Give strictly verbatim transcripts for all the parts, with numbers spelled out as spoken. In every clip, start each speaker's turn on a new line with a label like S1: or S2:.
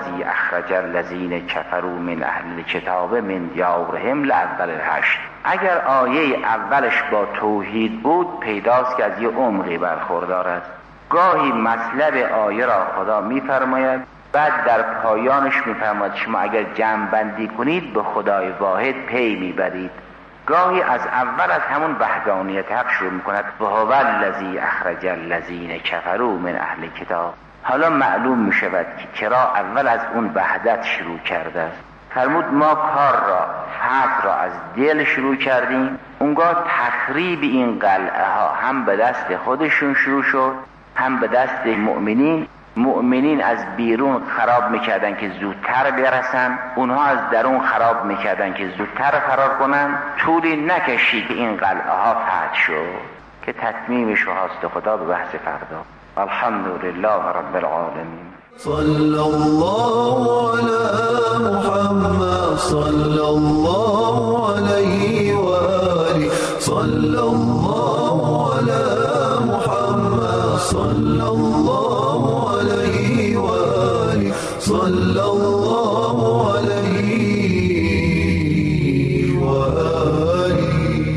S1: الذی اخرج الذین کفروا من اهل الکتاب من دیارهم لاول الحشر. اگر آیه اولش با توحید بود پیداست که از یه عمقی برخوردار است. گاهی مطلب آیه را خدا میفرماید، بعد در پایانش میفرماید شما اگر جمع بندی کنید به خدای واحد پی میبرید. گاهی از اول از همون وحدانیت حق شروع میکند و هو الذی اخرج الذین کفروا من اهل کتاب. حالا معلوم میشود که چرا اول از اون وحدت شروع کرده است. فرمود ما کار را فتح را از دل شروع کردیم، اونگاه تخریب این قلعه ها هم به دست خودشون شروع شد هم به دست مؤمنین. مؤمنین از بیرون خراب میکردن که زودتر برسن، اونها از درون خراب میکردن که زودتر فرار کنن. طولی نکشید که این قلعه ها فتح شد که تتمیمش و هست خدا به بحث فردا. الحمدلله رب العالمین.
S2: صلی الله علی محمد صلی الله علیه و آله صلی الله علی محمد صلی الله علیه و آله صلی الله علیه و آله.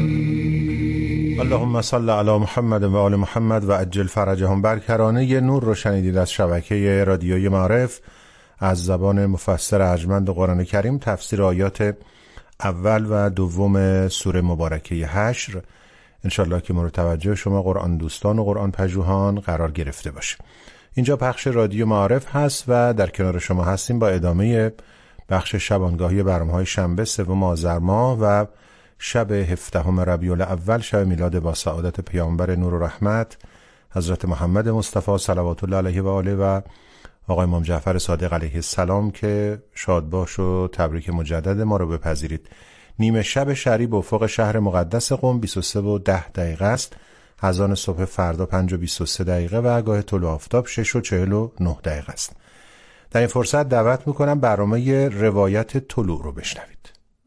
S3: اللهم صل علی محمد و آل محمد و عجل فرجهم. برکرانه نور رو شنیدید از شبکه رادیوی معارف از زبان مفسر ارجمند قرآن کریم، تفسیر آیات اول و دوم سوره مبارکه حشر. انشالله که مورد توجه شما قرآن دوستان و قرآن پژوهان قرار گرفته باشه. اینجا پخش رادیو معارف هست و در کنار شما هستیم با ادامه بخش شبانگاهی برنامه‌های شنبه سوم آذر ماه و شب هفدهم ربیع الاول، شب میلاد با سعادت پیامبر نور و رحمت حضرت محمد مصطفی صلوات الله علیه و آله و آقای امام جعفر صادق علیه السلام که شاد باش و تبریک مجدد ما رو بپذیرید. نیمه شب شری به افق شهر مقدس قم بیست و سه و ده دقیقه است. اذان صبح فردا پنج و بیست و سه دقیقه و آگاه طلوع آفتاب شش و چهل و نه دقیقه است. در این فرصت دعوت میکنم برنامه روایت طلوع رو بشنوید.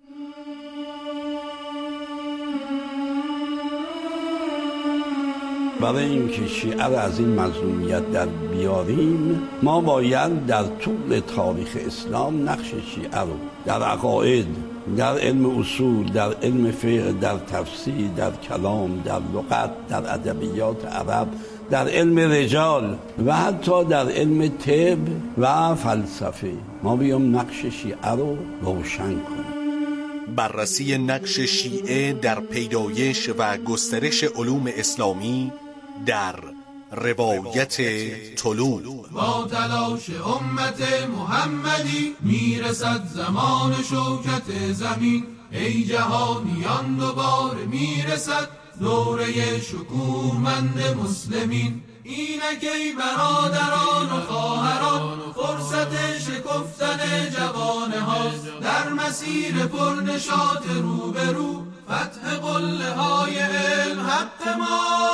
S4: برای اینکه شیعه را از این مظلومیت در بیاریم، ما باید در طول تاریخ اسلام نقش شیعه رو در عقاید، در علم اصول، در علم فقه، در تفسیر، در کلام، در لغت، در ادبیات عرب، در علم رجال و حتی در علم طب و فلسفه ما بیام نقش شیعه رو روشن کنیم.
S5: بررسی نقش شیعه در پیدایش و گسترش علوم اسلامی در روایت طلوع.
S6: با تلاش امت محمدی میرسد زمان شوکت زمین، ای جهانیان دوباره میرسد دوره شکوهمند مسلمین. اینک ای برادران و خواهران فرصت شکفتن جوانه هاست، در مسیر پرنشاط رو به رو فتح قله های علم حق ما.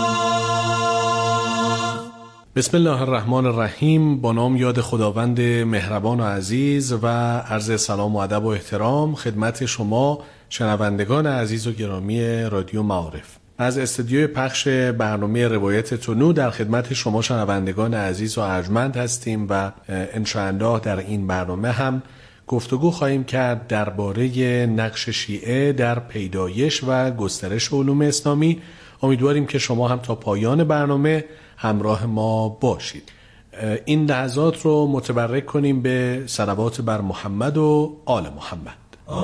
S7: بسم الله الرحمن الرحیم. با نام یاد خداوند مهربان و عزیز و عرض سلام و ادب و احترام خدمت شما شنوندگان عزیز و گرامی رادیو معارف. از استودیوی پخش برنامه روایت طلوع در خدمت شما شنوندگان عزیز و ارجمند هستیم و انشاءالله در این برنامه هم گفتگو خواهیم کرد درباره نقش شیعه در پیدایش و گسترش علوم اسلامی. امیدواریم که شما هم تا پایان برنامه همراه ما باشید. این لحظات رو متبرک کنیم به صلوات بر محمد و آل محمد.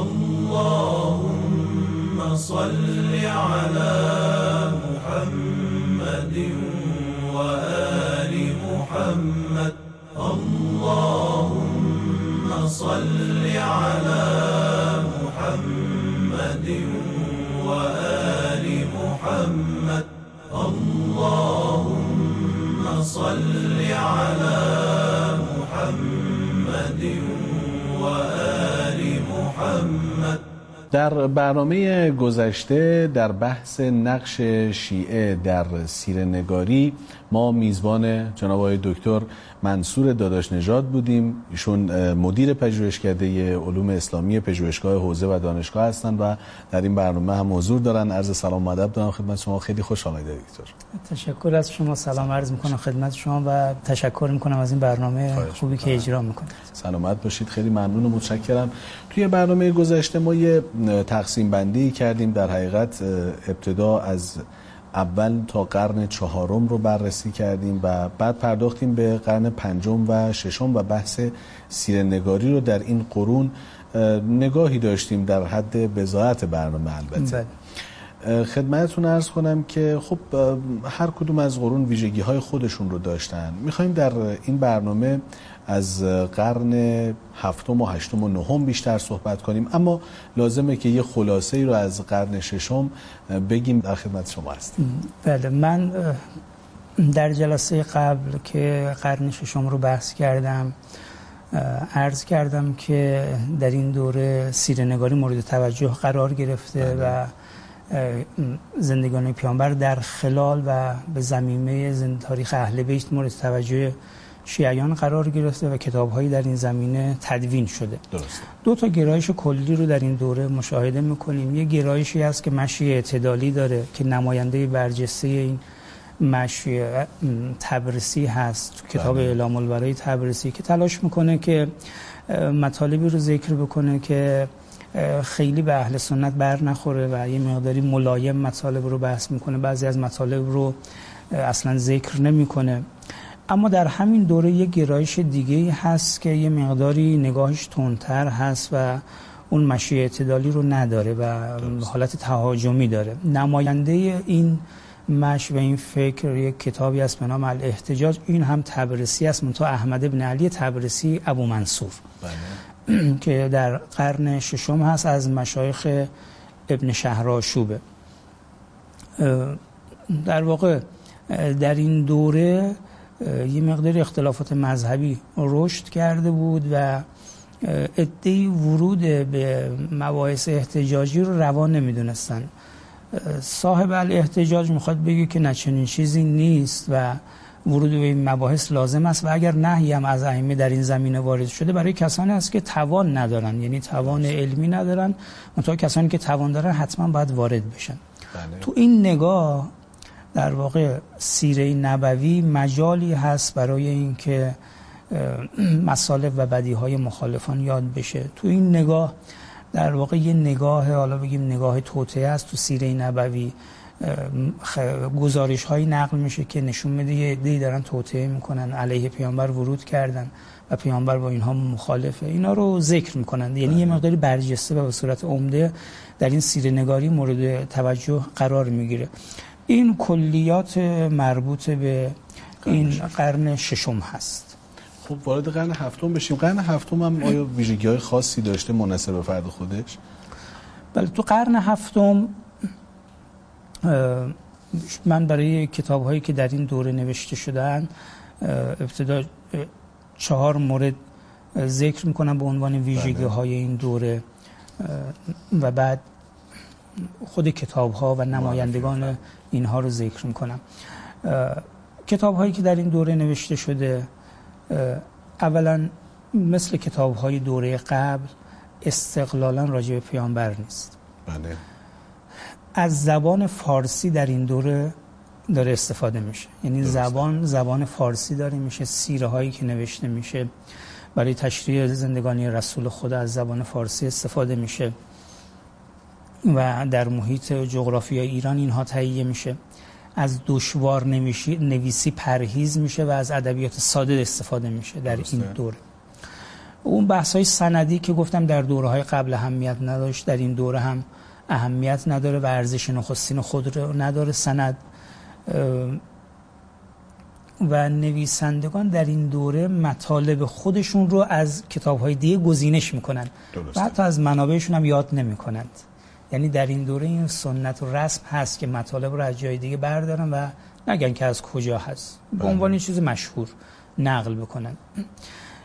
S6: اللهم صل على محمد و آل محمد. اللهم صل على محمد و آل محمد. اللهم صل على محمد و آل محمد.
S7: در برنامه گذشته در بحث نقش شیعه در سیره‌نگاری ما میزبان جناب آقای دکتر منصور داداش نژاد بودیم. ایشون مدیر پژوهشکده علوم اسلامی پژوهشگاه حوزه و دانشگاه هستند و در این برنامه هم حضور دارن. عرض سلام و ادب دارم خدمت شما. خیلی خوش آمدید دکتر.
S8: تشکر از شما. سلام عرض میکنم خدمت شما و تشکر میکنم از این برنامه خوبی که اجرا میکنید.
S7: سلامت باشید. خیلی ممنون و متشکرم. توی برنامه گذشته ما یه تقسیم بندی کردیم. در حقیقت ابتدا از اول تا قرن چهارم رو بررسی کردیم و بعد پرداختیم به قرن پنجم و ششم و بحث سیره‌نگاری رو در این قرون نگاهی داشتیم در حد بضاعت برنامه. البته خدمتتون عرض کنم که خب هر کدوم از قرون ویژگی های خودشون رو داشتن. میخوایم در این برنامه از قرن هفتم و هشتم و نهم بیشتر صحبت کنیم، اما لازمه که یه خلاصه ای رو از قرن ششم بگیم. در خدمت شما هستیم.
S8: بله، من در جلسه قبل که قرن ششم رو بحث کردم عرض کردم که در این دوره سیره‌نگاری مورد توجه قرار گرفته و زندگانی پیامبر در خلال و به ضمیمه تاریخ اهل بیت مورد توجه شیعیان قرار گرفته و کتاب‌هایی در این زمینه تدوین شده. درست. دو تا گرایش کلی رو در این دوره مشاهده می‌کنیم. یک گرایشی هست که مشی اعتدالی داره که نماینده برجسته این مشی طبرسی هست تو کتاب اعلام البراء طبرسی که تلاش میکنه که مطالبی رو ذکر بکنه که خیلی به اهل سنت بر نخوره و یه مقداری ملایم مطالب رو بحث میکنه، بعضی از مطالب رو اصلا ذکر نمیکنه. اما در همین دوره یه گرایش دیگه هست که یه مقداری نگاهش تندتر هست و اون مشی اعتدالی رو نداره و حالت تهاجمی داره. نماینده این مش و این فکر یک کتابی است به نام الاحتجاج. این هم طبرسی است، منتها احمد بن علی طبرسی ابو منصور بله. که در قرن ششم هست از مشایخ ابن شهرآشوبه. در واقع در این دوره یه مقدار اختلافات مذهبی رشد کرده بود و عده‌ای ورود به مباحث احتجاجی رو روا نمی‌دونستن. صاحب الاحتجاج میخواد بگه که نه چنین چیزی نیست و ورود به این مباحث لازم است و اگر نهی هم از ائمه در این زمینه وارد شده برای کسانی است که توان ندارن، یعنی توان علمی ندارن، منتها کسانی که توان دارن حتما باید وارد بشن. بله. تو این نگاه در واقع سیره نبوی مجالی هست برای اینکه مصالح و بدیهای مخالفان یاد بشه. تو این نگاه در واقع یه نگاه، حالا بگیم نگاه توطئه است تو سیره نبوی. گزارش هایی نقل میشه که نشون میده یه عده‌ای دارن توطئه میکنن، علیه پیامبر ورود کردن و پیامبر با اینها مخالفه. اینا رو ذکر میکنن، یعنی یه مقداری برجسته و به صورت عمده در این سیره نگاری مورد توجه قرار میگیره. این کلیات مربوط به این قرن ششم هست.
S7: خب وارد قرن هفتم بشیم. قرن هفتم هم آیا ویژگی‌های خاصی داشته منحصر به فرد خودش؟
S8: بله، تو قرن هفتم من برای کتاب‌هایی که در این دوره نوشته شدن ابتدا چهار مورد ذکر می‌کنم به عنوان ویژگی‌های این دوره و بعد خود کتاب‌ها و نمایندگان اینها رو ذکر می‌کنم. کتاب‌هایی که در این دوره نوشته شده اولا مثل کتاب‌های دوره قبل استقلالاً راجع به پیامبر نیست.
S7: بله.
S8: از زبان فارسی در این دوره داره استفاده میشه، یعنی درسته. زبان زبان فارسی داره میشه. سیره هایی که نوشته میشه برای تشریح زندگانی رسول خدا از زبان فارسی استفاده میشه و در محیط جغرافیای ایران اینها تهیه میشه. از دشوار نویسی پرهیز میشه و از ادبیات ساده استفاده میشه در درسته. این دوره. اون بحث‌های سندی که گفتم در دوره‌های قبل اهمیت نداشت، در این دوره هم اهمیت نداره و ارزش نخستین خود رو نداره سند. و نویسندگان در این دوره مطالب خودشون رو از کتاب‌های دیگه گزینش میکنن و حتی از منابعشون هم یاد نمیکنند. یعنی در این دوره این سنت و رسم هست که مطالب رو از جای دیگه بردارن و نگن که از کجا هست، به عنوان چیز مشهور نقل بکنن.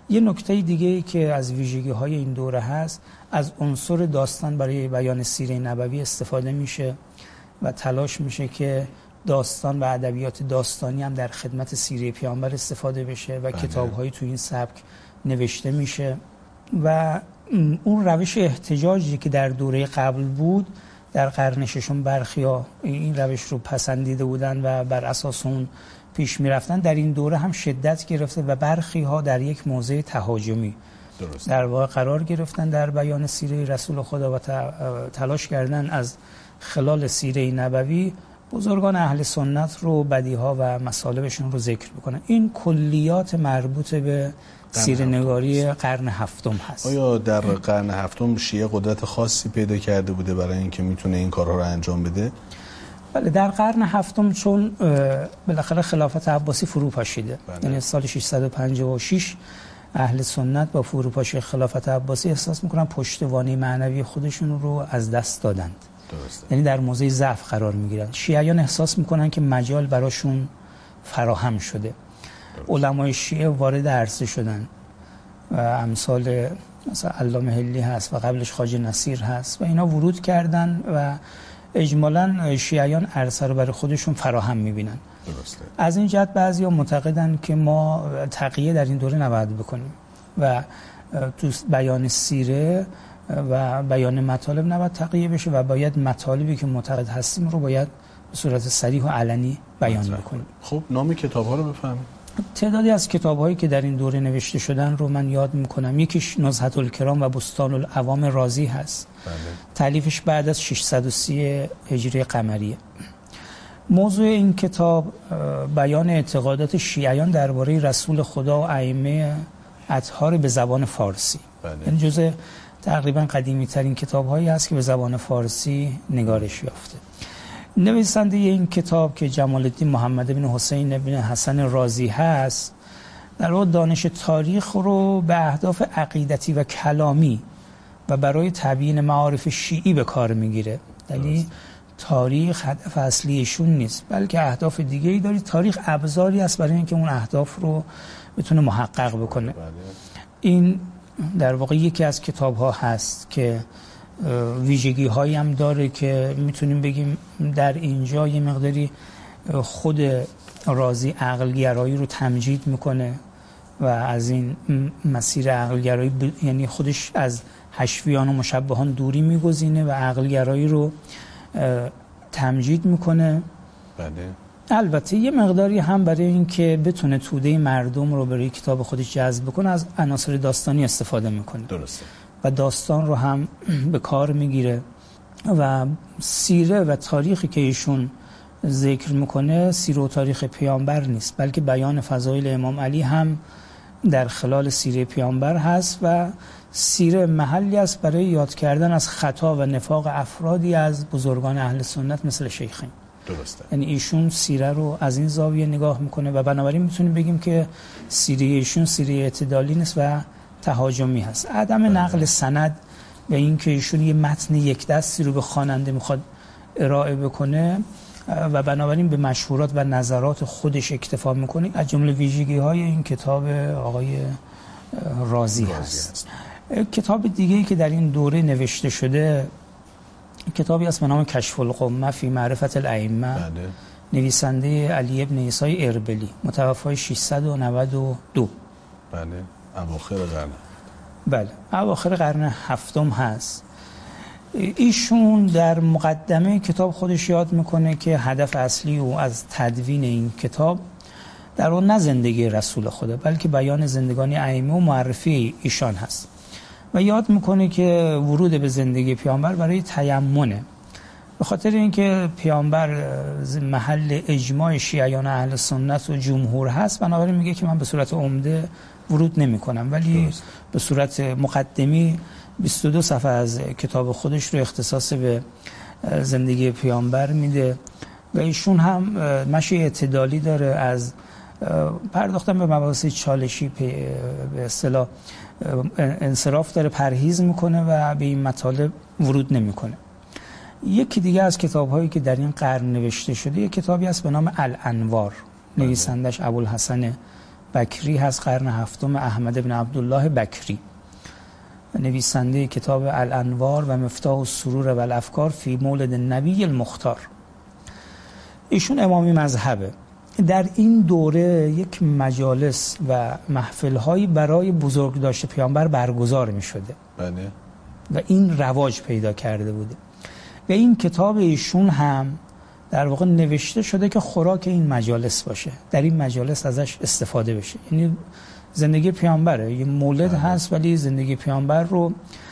S8: یه نکته دیگه که از ویژگی‌های این دوره هست، از عنصر داستان برای بیان سیره نبوی استفاده میشه و تلاش میشه که داستان و ادبیات داستانی هم در خدمت سیره پیامبر استفاده بشه و کتاب‌هایی تو این سبک نوشته میشه و اون روش احتجاجی که در دوره قبل بود در قرن ششم برخیا این روش رو پسندیده بودن و بر اساس اون پیش میرفتن، در این دوره هم شدت گرفته و برخی ها در یک موضع تهاجمی درست. در واقع قرار گرفتن در بیان سیره رسول خدا و تلاش کردن از خلال سیره نبوی بزرگان اهل سنت رو، بدیها و مصالبشون رو ذکر بکنن. این کلیات مربوط به سیره نگاری قرن هفتم هست.
S7: آیا در قرن هفتم شیعه قدرت خاصی پیدا کرده بوده برای اینکه میتونه این کارها رو انجام بده؟
S8: بله، در قرن هفتم چون بالاخره خلافت عباسی فرو پاشیده، یعنی سال ششصد و پنجاه و شش اهل سنت با فروپاشی خلافت عباسی احساس میکنن پشتوانه معنوی خودشون رو از دست دادند. درسته. یعنی در موضع ضعف قرار میگیرن. شیعیان احساس میکنن که مجال براشون فراهم شده. علمای شیعه وارد عرصه شدن و امثال مثلا علامه حلی هست و قبلش خواجه نصیر هست و اینا ورود کردن و اجمالاً شیعیان عرصه رو برای خودشون فراهم میبینن. درسته. از این جهت بعضیا معتقدن که ما تقیه در این دوره نباید بکنیم و تو بیان سیره و بیان مطالب نباید تقیه بشه و باید مطالبی که معتقد هستیم رو باید به صورت صریح و علنی بیان بکنیم.
S7: خب نام کتاب‌ها رو بفهمیم.
S8: تعدادی از کتاب‌هایی که در این دوره نوشته شدن رو من یاد میکنم. یکیش نزهة الکرام و بستان العوام رازی هست. بله. تالیفش بعد از ششصد و سی هجری قمریه. موضوع این کتاب بیان اعتقادات شیعیان درباره رسول خدا و ائمه اطهار به زبان فارسی. بله. این جزء تقریبا قدیمی ترین کتاب‌هایی است که به زبان فارسی نگارش یافته. نویسنده این کتاب که جمال الدین محمد بن حسین بن حسن رازی هست، در واقع دانش تاریخ رو به اهداف عقیدتی و کلامی و برای تبیین معارف شیعی به کار میگیره. یعنی تاریخ هدف اصلیشون نیست، بلکه اهداف دیگه‌ای داره. تاریخ ابزاری است برای اینکه اون اهداف رو بتونه محقق بکنه. بله. این در واقع یکی از کتاب‌ها هست که ویژگی هایی هم داره که میتونیم بگیم در اینجا یه مقداری خود رازی عقلگرایی رو تمجید میکنه و از این مسیر عقلگرایی ب... یعنی خودش از حشویان و مشبهان دوری میگزینه و عقلگرایی رو تمجید میکنه. بله. البته یه مقداری هم برای اینکه بتونه توده مردم رو برای کتاب خودش جذب بکنه از عناصر داستانی استفاده میکنه. درسته. و داستان رو هم به کار میگیره و سیره و تاریخی که ایشون ذکر میکنه سیره و تاریخ پیامبر نیست، بلکه بیان فضایل امام علی هم در خلال سیره پیامبر هست و سیره محلی است برای یاد کردن از خطا و نفاق افرادی از بزرگان اهل سنت مثل شیخین. درسته. یعنی ایشون سیره رو از این زاویه نگاه میکنه و بنابراین میتونیم بگیم که سیره ایشون سیره اعتدالی نیست و تهاجمی هست. عدم نقل سند و اینکه ایشون یه متن یک دستی رو به خواننده میخواد ارائه بکنه و بنابراین به مشهورات و نظرات خودش اکتفا میکنه از جمله ویژگی‌های این کتاب آقای رازی هست. کتاب دیگه‌ای که در این دوره نوشته شده کتابی است به نام کشف الغمه فی معرفت الائمه. بله. نویسنده علی ابن عیسی اربلی، متوفی ششصد و نود و دو.
S7: بله. اواخر قرن.
S8: بله، اواخر قرن هفتم هست. ایشون در مقدمه کتاب خودش یاد میکنه که هدف اصلی او از تدوین این کتاب در اون نه زندگی رسول خدا بلکه بیان زندگانی ائمه و معرفی ایشان هست و یاد میکنه که ورود به زندگی پیامبر برای تیممه، به خاطر اینکه پیامبر محل اجماع شیعیان اهل سنت و جمهور هست. بنابراین میگه که من به صورت عمده ورود نمی کنم ولی درست. به صورت مقدمی بیست و دو صفحه از کتاب خودش رو اختصاص به زندگی پیامبر میده و ایشون هم مشی اعتدالی داره، از پرداختن به مباحث چالشی به اصطلاح انصراف داره، پرهیز میکنه و به این مطالب ورود نمیکنه. یکی دیگه از کتاب‌هایی که در این قرن نوشته شده یک کتابی است به نام الانوار، نویسندش ابوالحسن بکری هست، قرن هفتم، احمد بن عبدالله بکری، نویسنده کتاب الانوار و مفتاح السرور و الافکار فی مولد النبی المختار. ایشون امامی مذهبه. در این دوره یک مجالس و محفل‌هایی برای بزرگداشت پیامبر برگزار می‌شده.
S7: بله.
S8: و این رواج پیدا کرده بوده. و این کتاب ایشون هم در واقع نوشته شده که خوراک این مجالس باشه، در این مجالس ازش استفاده بشه. یعنی زندگی پیامبره، یه مولد بله. هست ولی زندگی پیامبر رو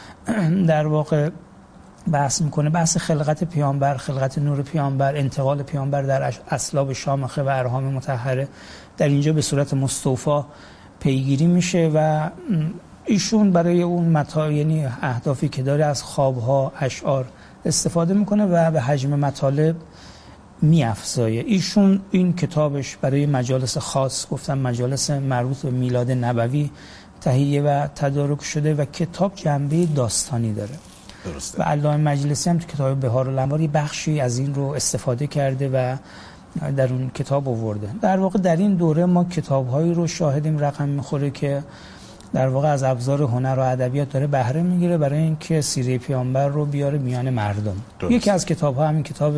S8: در واقع بحث میکنه، بحث خلقت پیامبر، خلقت نور پیامبر، انتقال پیامبر در اصلاب شامخه و ارحام مطهره در اینجا به صورت مستوفی پیگیری میشه و ایشون برای اون مطالب، یعنی اهدافی که داره، از خوابها، اشعار استفاده میکنه و به حجم مطالب میافزایه. ایشون این کتابش برای مجالس خاص، گفتم مجالس مربوط به میلاد نبوی تهیه و تدارک شده و کتاب جنبه داستانی داره.
S7: درسته.
S8: و علامه مجلسی هم تو کتاب بهار الانوار بخشی از این رو استفاده کرده و در اون کتاب آورده. در واقع در این دوره ما کتاب‌هایی رو شاهدیم رقم میخوره که در واقع از ابزار هنر و ادبیات داره بهره میگیره برای اینکه سیره پیامبر رو بیاره میان مردم. درست. یکی از کتاب‌ها همین کتاب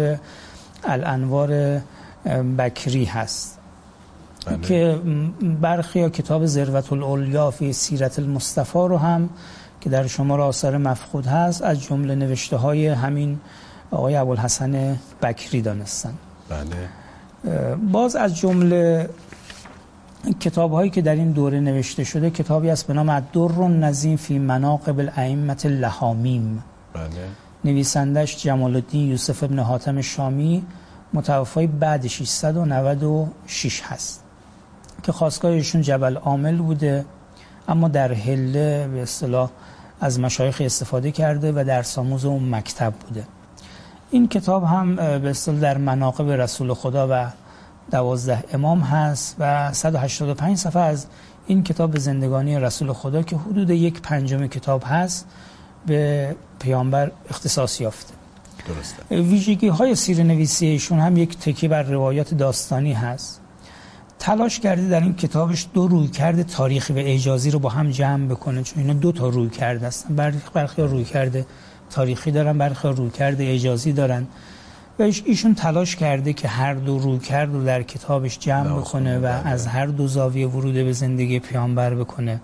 S8: الانوار بکری هست. بله. که برخی یا کتاب ذروة العلیا فی سیرت المصطفی رو هم که در شمار آثار مفقود هست از جمله نوشته های همین آقای ابوالحسن بکری دانستن.
S7: بله.
S8: باز از جمله کتاب هایی که در این دوره نوشته شده کتابی است به نام الدر النظیم فی مناقب الائمة اللحامیم.
S7: بله.
S8: نویسندش جمال الدین یوسف ابن حاتم شامی، متوفی بعد ششصد و نود و شش هست که خاستگاه ایشون جبل عامل بوده، اما در حله به اصطلاح از مشایخ استفاده کرده و درس آموز اون مکتب بوده. این کتاب هم به اصطلاح در مناقب رسول خدا و دوازده امام هست و صد و هشتاد و پنج صفحه از این کتاب به زندگانی رسول خدا که حدود یک پنجم کتاب هست به پیامبر اختصاص یافته.
S7: درسته.
S8: ویژگی های سیره نویسی ایشون هم یک تکیه بر روایات داستانی هست. تلاش کرده در این کتابش دو رویکرد تاریخی و اعجازی رو با هم جمع بکنه، چون اینا دو تا رویکرد هستن. برخی برخی رویکرد تاریخی دارن، برخی رویکرد اعجازی دارن و ایشون تلاش کرده که هر دو رویکرد رو در کتابش جمع بکنه و از هر دو زاویه ورود به زندگی پیامبر بکنه.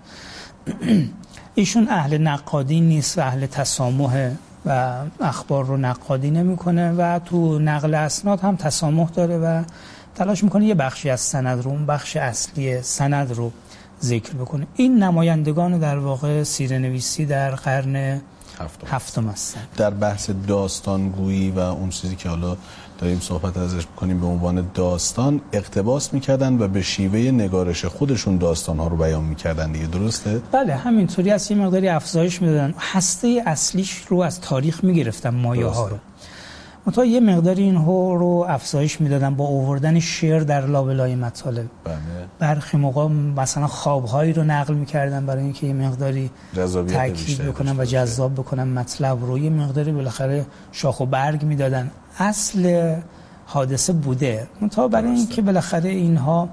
S8: ایشون اهل نقادی نیست و اهل تسامح و اخبار رو نقادی نمیکنه و تو نقل اسناد هم تسامح داره و تلاش میکنه یه بخشی از سند رو، اون بخش اصلی سند رو ذکر بکنه. این نمایندگان در واقع سیره نویسی در قرن هفتم, هفتم هستن.
S7: در بحث داستانگویی و اون چیزی که حالا داریم صحبت ازش بکنیم به عنوان داستان، اقتباس میکردن و به شیوه نگارش خودشون داستانها رو بیان میکردن دیگه، درسته؟
S8: بله همینطوری است. یه مقداری افزایش میدادن، هسته اصلیش رو از تاریخ میگرفتن، مایه ها رو، منتها یه مقداری اینها رو افزایش میدادن با آوردن شعر در لابلای مطالب.
S7: بله.
S8: برخی موقع مثلا خوابهایی رو نقل میکردن برای اینکه یه مقداری تاکید بکنن و جذاب بکنن مطلب رو، یه مقداری بالاخره شاخ و برگ میدادن. اصل حادثه بوده، منتها برای اینکه بالاخره اینها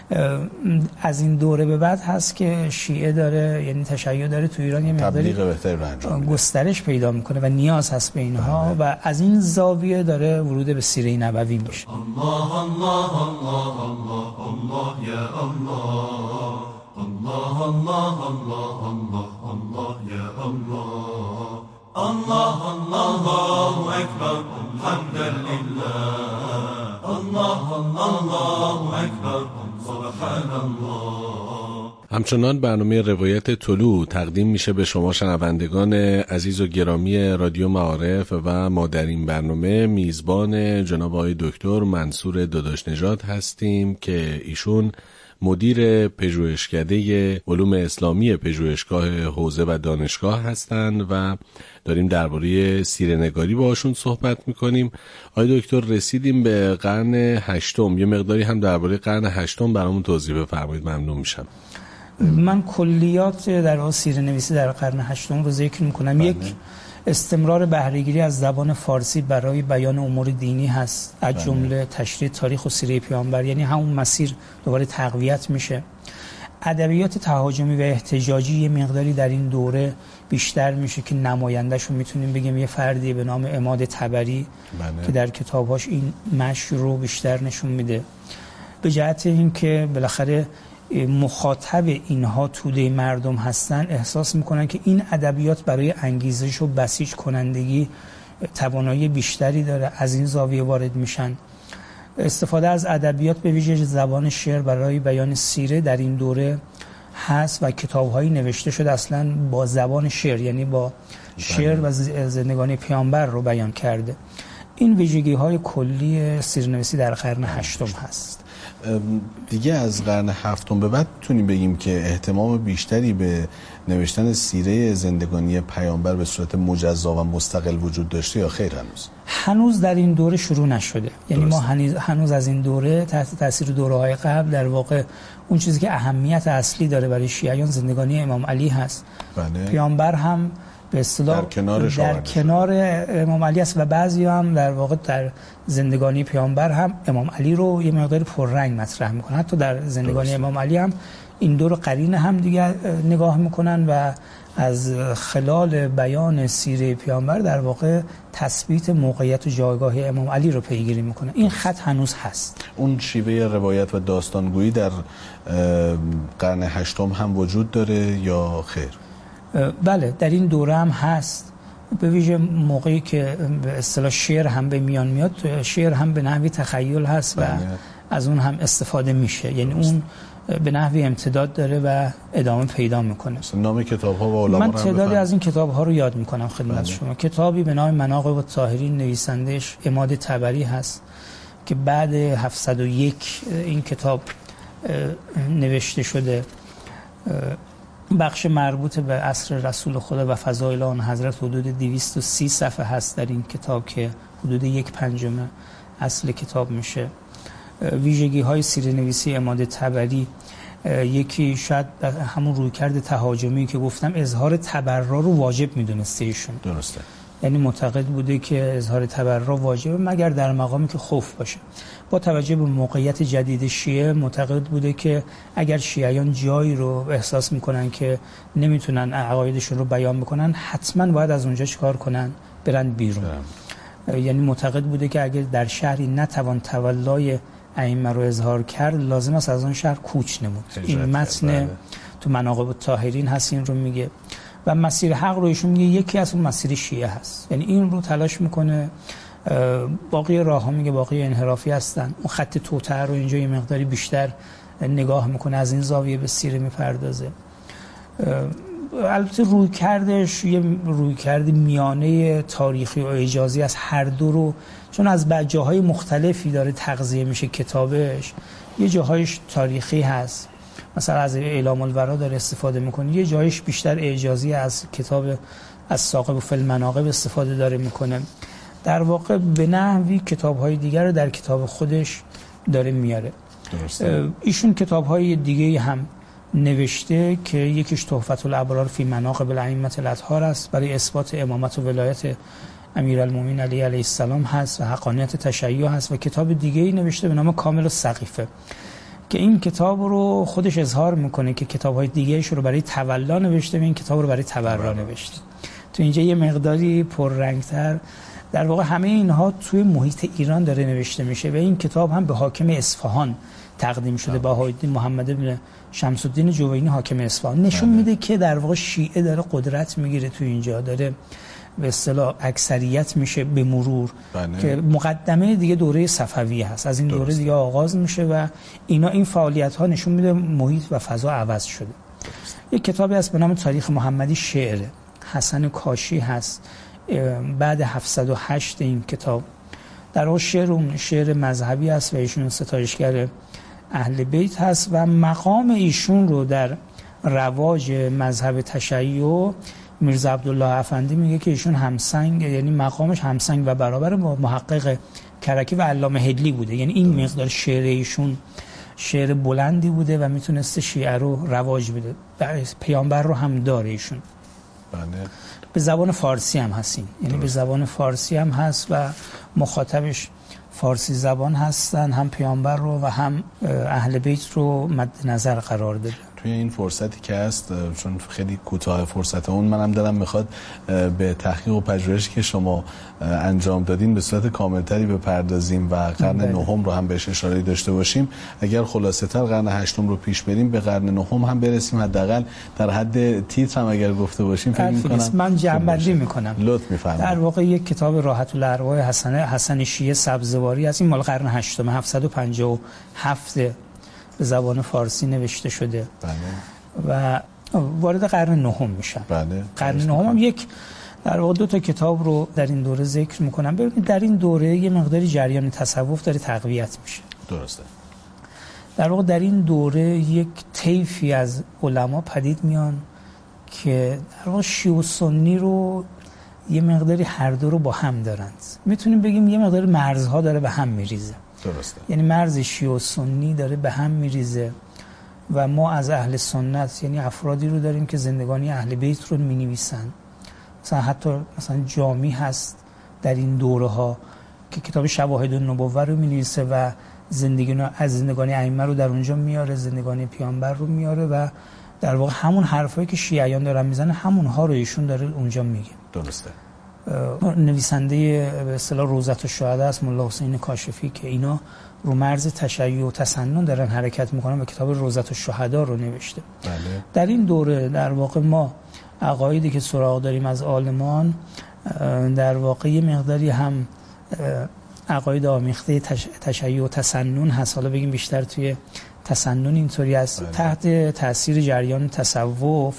S8: از این دوره به بعد هست که شیعه داره، یعنی تشیع داره تو ایران یه مقداری گسترش پیدا میکنه و نیاز هست به اینها و از این زاویه داره ورود به سیره نبوی میشه.
S6: الله الله الله الله الله یا الله الله الله الله الله الله یا الله الله الله اکبر حمدا لله الله الله اکبر سبحان الله.
S7: همچنان برنامه روایت طلوع تقدیم میشه به شما شنوندگان عزیز و گرامی رادیو معارف و ما در این برنامه میزبان جناب آقای دکتر منصور داداش نژاد هستیم که ایشون مدیر پژوهشکده علوم اسلامی پژوهشگاه حوزه و دانشگاه هستند و داریم درباره سیره‌نگاری باهاشون صحبت میکنیم. آقای دکتر رسیدیم به قرن هشتم، یه مقداری هم درباره قرن هشتم برامون توضیح بفرمایید، ممنون میشم.
S8: من کلیات در سیره‌نویسی در قرن هشتم رو ذکر میکنم. یک استمرار بهره‌گیری از زبان فارسی برای بیان امور دینی هست، از جمله تشریح تاریخ و سیره پیامبر، یعنی همون مسیر دوباره تقویت میشه. ادبیات تهاجمی و احتجاجی یه مقداری در این دوره بیشتر میشه که نماینده‌ش رو میتونیم بگیم یه فردی به نام عماد طبری بله. که در کتاب‌هاش این مشی رو بیشتر نشون میده، به جهت اینکه بالاخره مخاطب اینها توده مردم هستن، احساس میکنن که این ادبیات برای انگیزش و بسیج کنندگی توانایی بیشتری داره، از این زاویه وارد میشن. استفاده از ادبیات به ویژه زبان شعر برای بیان سیره در این دوره هست و کتاب‌هایی نوشته شده اصلا با زبان شعر، یعنی با شعر و زندگانی پیامبر رو بیان کرده. این ویژگی‌های کلی سیره‌نویسی در قرن هشتم هست.
S7: دیگه از قرن هفتم به بعد میتونیم بگیم که اهتمام بیشتری به نوشتن سیره زندگانی پیامبر به صورت مجزا و مستقل وجود داشته یا خیر هنوز؟
S8: هنوز در این دوره شروع نشده. یعنی ما هنوز از این دوره تحت تاثیر دوره‌های قبل در واقع اون چیزی که اهمیت اصلی داره برای شیعیان زندگانی امام علی هست.
S7: بله.
S8: پیامبر هم به اصطلاح در, در کنار امام علی است و بعضی هم در واقع در زندگانی پیامبر هم امام علی رو یه مقدار پررنگ مطرح میکنن. حتی در زندگانی درست. امام علی هم این دو رو قرین هم دیگه نگاه میکنن و از خلال بیان سیره پیامبر در واقع تثبیت موقعیت و جایگاه امام علی رو پیگیری میکنه. این خط هنوز هست.
S7: اون شیوه روایت و داستانگویی در قرن هشتم هم وجود داره یا خیر؟
S8: بله، در این دوره هم هست، به ویژه موقعی که به اصطلاح شعر هم به میان میاد، شعر هم به نحوی تخیل هست و بله. از اون هم استفاده میشه، یعنی اون به نحوی امتداد داره و ادامه پیدا میکنه.
S7: نام کتاب ها و علما
S8: من تعدادی از این کتاب ها رو یاد میکنم خدمت بله. شما. کتابی به نام مناقب الطاهرین، نویسندش عماد طبری هست که بعد هفتصد و یک این کتاب نوشته شده. بخش مربوط به عصر رسول خدا و فضایل آن حضرت حدود دویست و سی صفحه هست در این کتاب که حدود یک پنجم اصل کتاب میشه. ویژگی های سیره نویسی عماد طبری، یکی شاید همون رویکرد تهاجمی که گفتم، اظهار تبرا رو واجب میدونسته ایشون.
S7: درسته.
S8: یعنی معتقد بوده که اظهار تبرا واجبه مگر در مقامی که خوف باشه. با توجه به موقعیت جدید شیعه معتقد بوده که اگر شیعیان جایی رو احساس میکنن که نمیتونن عقایدشون رو بیان بکنن، حتما باید از اونجا چیکار کنن؟ برن بیرون. ده. یعنی معتقد بوده که اگر در شهری نتوان تولای ائمه رو اظهار کرد، لازم است از اون شهر کوچ نمود. این متن ده. تو مناقب الطاهرین هست این رو میگه و مسیر حق رو ایشون میگه یکی از اون مسیر شیعه هست. یعنی این رو تلاش میکنه. باقی راه ها میگه باقی انحرافی هستن. اون خط توتر رو اینجا یه مقداری بیشتر نگاه میکنه، از این زاویه به سیره میپردازه. البته روی کردش یه روی کرد میانه تاریخی و اجازی از هر دو رو، چون از جاهای مختلفی داره تغذیه میشه کتابش. یه جاهایش تاریخی هست، مثلا از اعلام الورا داره استفاده میکنه، یه جایش بیشتر اعجازی از کتاب از ثاقب و فی المناقب استفاده داره میکنه. در واقع به نحوی کتاب‌های دیگر رو در کتاب خودش داره میاره. درسته. ایشون کتاب‌های دیگه هم نوشته که یکیش تحفة الابرار فی مناقب الائمة الاطهار است، برای اثبات امامت و ولایت امیرالمومنین علی علیه السلام هست و حقانیت تشیع هست، و کتاب دیگه‌ای نوشته به نام کامل السقیفه که این کتاب رو خودش اظهار میکنه که کتاب‌های دیگه‌اش رو برای تولا نوشته و این کتاب رو برای تبرا نوشته. تو اینجا یه مقداری پررنگ‌تر در واقع همه اینها توی محیط ایران داره نوشته میشه و این کتاب هم به حاکم اصفهان تقدیم شده، با بهاءالدین محمد بن شمس الدین جوینی حاکم اصفهان. نشون میده که در واقع شیعه داره قدرت میگیره تو اینجا، داره به اصطلاح اکثریت میشه به مرور. بله. که مقدمه دیگه دوره صفویه هست، از این دوره درست. دیگه آغاز میشه و اینا این فعالیت ها نشون میده محیط و فضا عوض شده. درست. یک کتابی هست به نام تاریخ محمدی شعر، حسن کاشی هست، بعد هفتصد و هشت این کتاب. در واقع شعر اون شعر مذهبی است و ایشون ستایشگر اهل بیت هست و مقام ایشون رو در رواج مذهب تشیع میرزا عبدالله افندی میگه که ایشون همسنگ، یعنی مقامش همسنگ و برابر با محقق کرکی و علامه هدلی بوده. یعنی این مقدار شعر ایشون شعر بلندی بوده و میتونسته شیعه رو رواج بده. پیامبر رو هم داره ایشون.
S7: بله.
S8: به زبان فارسی هم هستین، یعنی به زبان فارسی هم هست و مخاطبش فارسی زبان هستن، هم پیامبر رو و هم اهل بیت رو مد نظر قرار داده.
S7: توی این فرصتی که هست، چون خیلی کوتاه فرصت اون، منم دلم میخواد به تحقیق و پژوهشی که شما انجام دادین به صورت کاملتری بپردازیم و قرن نهم رو هم بهش اشاره داشته باشیم. اگر خلاصه تر قرن هشتم رو پیش بریم به قرن نهم هم برسیم، حداقل در حد تیتر هم اگر گفته باشیم فکر می‌کنم
S8: من جمع‌بندی می‌کنم.
S7: لطف می‌فرمایید.
S8: در واقع یک کتاب راحت الارواح حسن حسن شیعه سبزواری است. این مال قرن هشتم، هفتصد و پنجاه و هفت به زبان فارسی نوشته شده. بله. و وارد قرن نهم میشن.
S7: بله.
S8: قرن نهم هم یک در واقع دو تا کتاب رو در این دوره ذکر میکنم. ببینید در این دوره یه مقداری جریان تصوف داره تقویت میشه.
S7: درسته.
S8: در واقع در این دوره یک طیفی از علما پدید میان که در واقع شیعه و سنی رو یه مقداری هر دو رو با هم دارند. میتونیم بگیم یه مقداری مرزها داره به هم میریزه.
S7: درسته.
S8: یعنی مرز شیعه و سنی داره به هم میریزه و ما از اهل سنت یعنی افرادی رو داریم که زندگانی اهل بیت رو مینویسن. مثلا حتی مثلا جامی هست در این دوره ها که کتاب شواهد النبوه رو مینویسه و زندگی از زندگانی ائمه رو در اونجا میاره، زندگانی پیامبر رو میاره و در واقع همون حرفایی که شیعیان دارن میزنن همونها رو ایشون داره اونجا میگه.
S7: درسته.
S8: نویسنده به اصطلاح روزة الشهدا است ملا حسین کاشفی که اینا رو مرز تشیع و تسنن دارن حرکت میکنن و کتاب روزة الشهدا رو نوشته.
S7: بله.
S8: در این دوره در واقع ما عقایدی که سراغ داریم از عالمان در واقع یه مقداری هم عقاید آمیخته تشیع و تسنن هست. حالا بگیم بیشتر توی تسنن اینطوری است. بله. تحت تاثیر جریان تصوف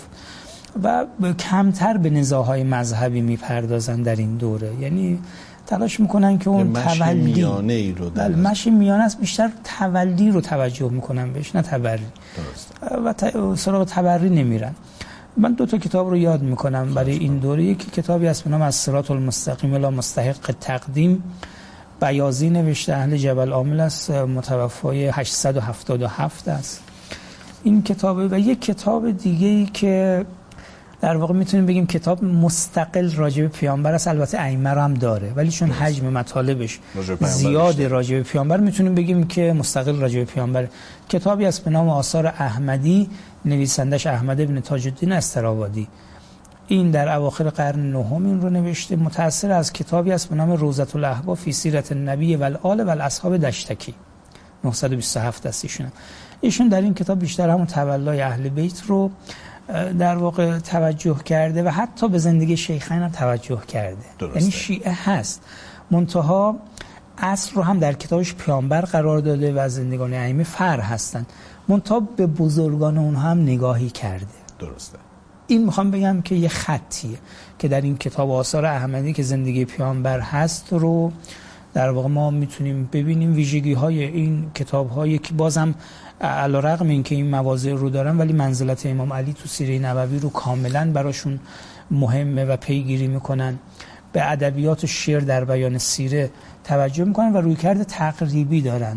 S8: و کمتر به نزاع‌های مذهبی میپردازن در این دوره. یعنی تلاش میکنن که اون تولی
S7: میانه ای رو در
S8: مشی میانه است، بیشتر تولی رو توجه میکنن بهش نه تبری.
S7: درست.
S8: و ت... سراغ تبری نمیرن. من دو تا کتاب رو یاد میکنم برای این دوره. یکی کتابی است به نام الصراط المستقیم الی مستحق تقدیم، بیاضی نوشته، اهل جبل عامل است، متوفای هشتصد و هفتاد و هفت است این کتابه. و یک کتاب دیگه‌ای که در واقع میتونیم بگیم کتاب مستقل راجع به پیامبر است، البته ائمه رو هم داره ولی چون حجم مطالبش زیاد راجع به پیامبر میتونیم بگیم که مستقل راجع به پیامبر. کتابی است به نام آثار احمدی، نویسندش احمد ابن تاج الدین استرآبادی. این در اواخر قرن نهم این رو نوشته. متأثر از کتابی است به نام روضة الاحباب فی سیرت النبی و الآل و الاصحاب دشتکی، نهصد و بیست و هفت است ایشون. ایشون در این کتاب بیشتر همون تولای اهل بیت رو در واقع توجه کرده و حتی به زندگی شیخین هم توجه کرده. درسته. یعنی شیعه هست منتها اصل رو هم در کتابش پیامبر قرار داده و زندگانی ائمه فرع هستن، منتها به بزرگان اونها هم نگاهی کرده.
S7: درسته.
S8: این میخوام بگم که یه خطیه که در این کتاب آثار احمدی که زندگی پیامبر هست رو در واقع ما میتونیم ببینیم. ویژگی های این کتاب هایی که بازم علیرغم اینکه این مواضع رو دارن ولی منزلت امام علی تو سیره نبوی رو کاملا براشون مهمه و پیگیری میکنن. به ادبیات و شعر در بیان سیره توجه میکنن و رویکرد تقریبی دارن.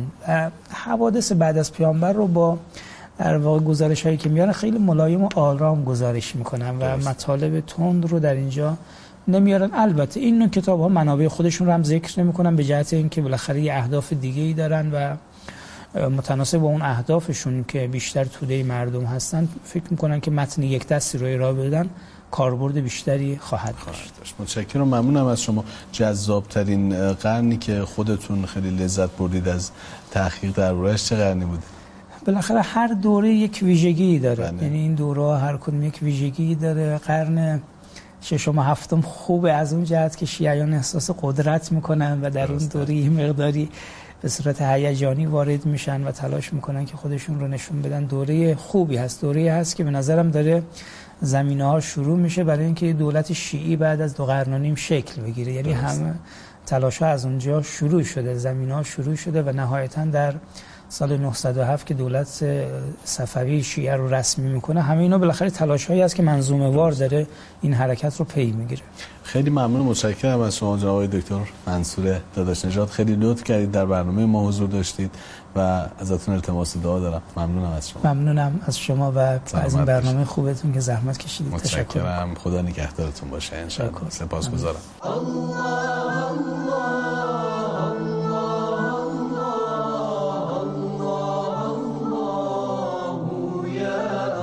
S8: حوادث بعد از پیامبر رو با در واقع گزارش هایی که میارن خیلی ملایم و آرام گزارش میکنن و مطالب تند رو در اینجا نمیارن. البته این نوع کتاب ها منابع خودشون رو هم ذکر نمیکنن به جهت اینکه بالاخره یه اهداف دیگه ای دارن و متناسب با اون اهدافشون که بیشتر توده مردم هستن فکر میکنن که متن یک دستی رو ارائه بدن کاربرد بیشتری خواهد داشت.
S7: متشکرم، ممنونم از شما. جذابترین قرنی که خودتون خیلی لذت بردید از تحقیق درباره‌اش چه قرنی بود؟
S8: بالاخره هر دوره یک ویژگی داره. بله. یعنی این دوره هر کدوم یک ویژگی داره. قرن ششم و هفتم خوبه از اون جهت که شیعیان احساس قدرت میکنن و در اون دوره یه مقداری به صورت هیجانی وارد میشن و تلاش میکنن که خودشون رو نشون بدن. دوره خوبی هست، دوره هست که به نظرم داره زمینه ها شروع میشه برای اینکه دولت شیعی بعد از دو قرن و نیم شکل بگیره. یعنی همه تلاش ها از اونجا شروع شده، زمینه ها شروع شده و نهایتا در سال نهصد و هفت که دولت صفوی شیعه رو رسمی میکنه همه اینا بالاخره تلاش‌هایی است که منظومه وار داره این حرکت رو پی میگیره.
S7: خیلی ممنون، متشکرم از شما جناب آقای دکتر منصور داداش نژاد. خیلی لطف کردید در برنامه ما حضور داشتید و ازتون التماس دعا دارم. ممنونم از شما.
S8: ممنونم از شما و از این برنامه خوبتون که زحمت کشیدید.
S7: متشکرم. خدا نگهدارتون باشه ان شاء الله. سپاسگزارم.
S2: الله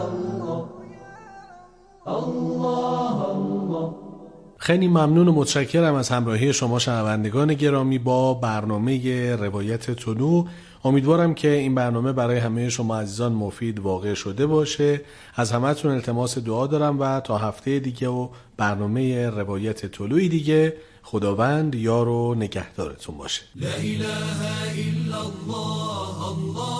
S7: خیلی ممنون و متشکرم از همراهی شما شنوندگان گرامی با برنامه روایت طلوع. امیدوارم که این برنامه برای همه شما عزیزان مفید واقع شده باشه. از همتون التماس دعا دارم و تا هفته دیگه و برنامه روایت طلوعی دیگه خداوند یار و نگهدارتون باشه.
S6: لا اله الا الله الله